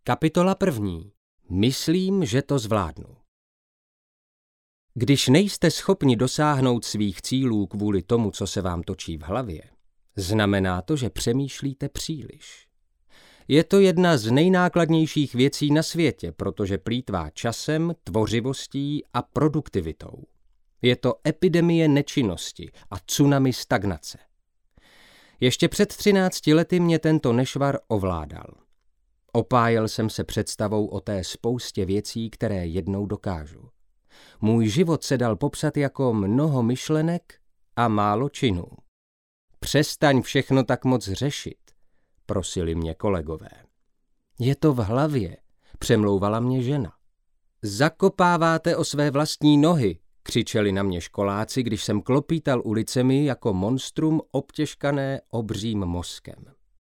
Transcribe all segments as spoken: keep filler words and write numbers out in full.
Kapitola první. Myslím, že to zvládnu. Když nejste schopni dosáhnout svých cílů kvůli tomu, co se vám točí v hlavě, znamená to, že přemýšlíte příliš. Je to jedna z nejnákladnějších věcí na světě, protože plýtvá časem, tvořivostí a produktivitou. Je to epidemie nečinnosti a tsunami stagnace. Ještě před třinácti lety mě tento nešvar ovládal. Opájel jsem se představou o té spoustě věcí, které jednou dokážu. Můj život se dal popsat jako mnoho myšlenek a málo činů. Přestaň všechno tak moc řešit, prosili mě kolegové. Je to v hlavě, přemlouvala mě žena. Zakopáváte o své vlastní nohy, křičeli na mě školáci, když jsem klopítal ulicemi jako monstrum obtěžkané obřím mozkem.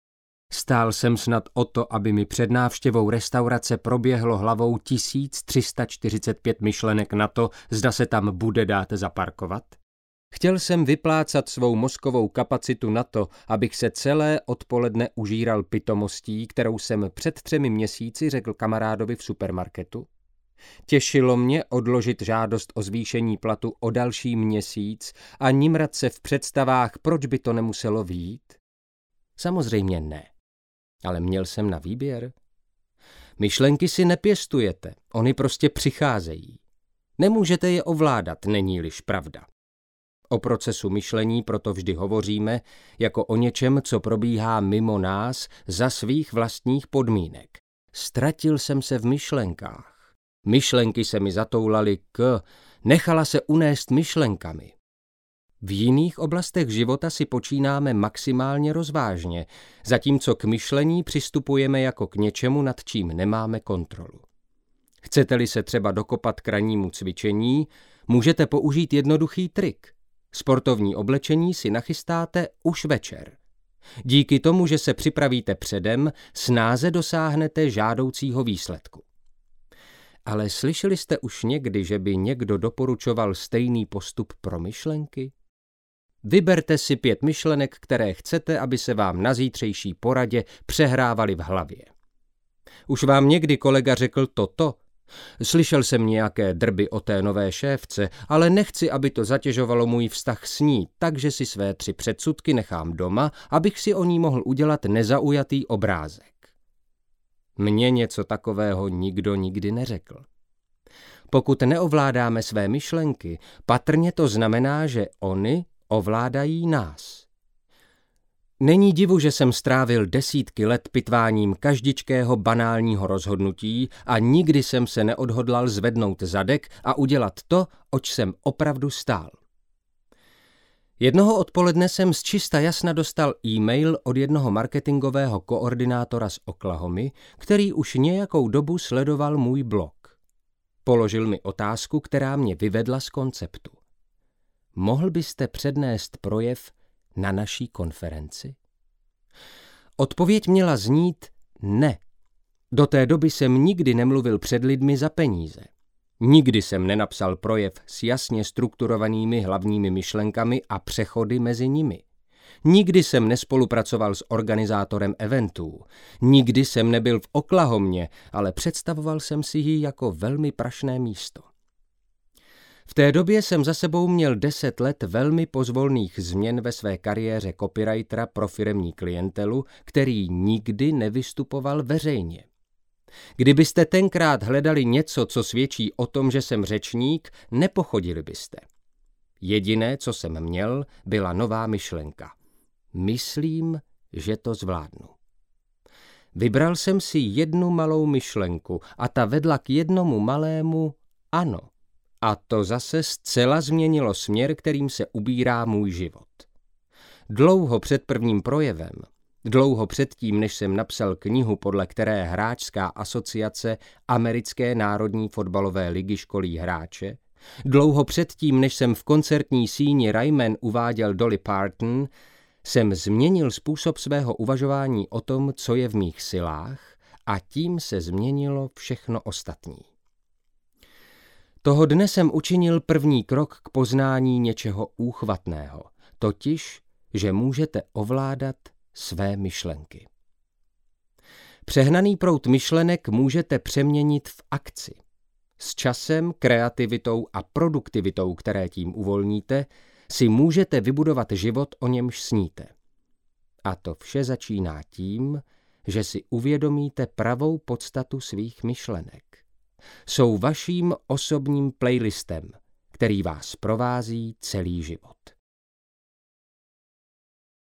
Stál jsem snad o to, aby mi před návštěvou restaurace proběhlo hlavou tisíc tři sta čtyřicet pět myšlenek na to, zda se tam bude dát zaparkovat. Chtěl jsem vyplácat svou mozkovou kapacitu na to, abych se celé odpoledne užíral pitomostí, kterou jsem před třemi měsíci řekl kamarádovi v supermarketu. Těšilo mě odložit žádost o zvýšení platu o další měsíc a nimrat se v představách, proč by to nemuselo vyjít. Samozřejmě ne. Ale měl jsem na výběr. Myšlenky si nepěstujete, ony prostě přicházejí. Nemůžete je ovládat, není-liž pravda. O procesu myšlení proto vždy hovoříme jako o něčem, co probíhá mimo nás za svých vlastních podmínek. Ztratil jsem se v myšlenkách. Myšlenky se mi zatoulaly k, nechala se unést myšlenkami. V jiných oblastech života si počínáme maximálně rozvážně, zatímco k myšlení přistupujeme jako k něčemu, nad čím nemáme kontrolu. Chcete-li se třeba dokopat k rannímu cvičení, můžete použít jednoduchý trik. Sportovní oblečení si nachystáte už večer. Díky tomu, že se připravíte předem, snáze dosáhnete žádoucího výsledku. Ale slyšeli jste už někdy, že by někdo doporučoval stejný postup pro myšlenky? Vyberte si pět myšlenek, které chcete, aby se vám na zítřejší poradě přehrávaly v hlavě. Už vám někdy kolega řekl toto? Slyšel jsem nějaké drby o té nové šéfce, ale nechci, aby to zatěžovalo můj vztah s ní, takže si své tři předsudky nechám doma, abych si o ní mohl udělat nezaujatý obrázek. Mně něco takového nikdo nikdy neřekl. Pokud neovládáme své myšlenky, patrně to znamená, že oni ovládají nás. Není divu, že jsem strávil desítky let pitváním každičkého banálního rozhodnutí a nikdy jsem se neodhodlal zvednout zadek a udělat to, oč jsem opravdu stál. Jednoho odpoledne jsem z čista jasna dostal e-mail od jednoho marketingového koordinátora z Oklahomy, který už nějakou dobu sledoval můj blog. Položil mi otázku, která mě vyvedla z konceptu. Mohl byste přednést projev na naší konferenci? Odpověď měla znít ne. Do té doby jsem nikdy nemluvil před lidmi za peníze. Nikdy jsem nenapsal projev s jasně strukturovanými hlavními myšlenkami a přechody mezi nimi. Nikdy jsem nespolupracoval s organizátorem eventů. Nikdy jsem nebyl v Oklahomě, ale představoval jsem si ji jako velmi prašné místo. V té době jsem za sebou měl deset let velmi pozvolných změn ve své kariéře copywritera pro firemní klientelu, který nikdy nevystupoval veřejně. Kdybyste tenkrát hledali něco, co svědčí o tom, že jsem řečník, nepochodili byste. Jediné, co jsem měl, byla nová myšlenka. Myslím, že to zvládnu. Vybral jsem si jednu malou myšlenku a ta vedla k jednomu malému ano. A to zase zcela změnilo směr, kterým se ubírá můj život. Dlouho před prvním projevem, dlouho předtím, než jsem napsal knihu, podle které hráčská asociace Americké národní fotbalové ligy školí hráče, dlouho předtím, než jsem v koncertní síni Ryman uváděl Dolly Parton, jsem změnil způsob svého uvažování o tom, co je v mých silách, a tím se změnilo všechno ostatní. Toho dne jsem učinil první krok k poznání něčeho úchvatného, totiž, že můžete ovládat své myšlenky. Přehnaný proud myšlenek můžete přeměnit v akci. S časem, kreativitou a produktivitou, které tím uvolníte, si můžete vybudovat život, o němž sníte. A to vše začíná tím, že si uvědomíte pravou podstatu svých myšlenek. Jsou vaším osobním playlistem, který vás provází celý život.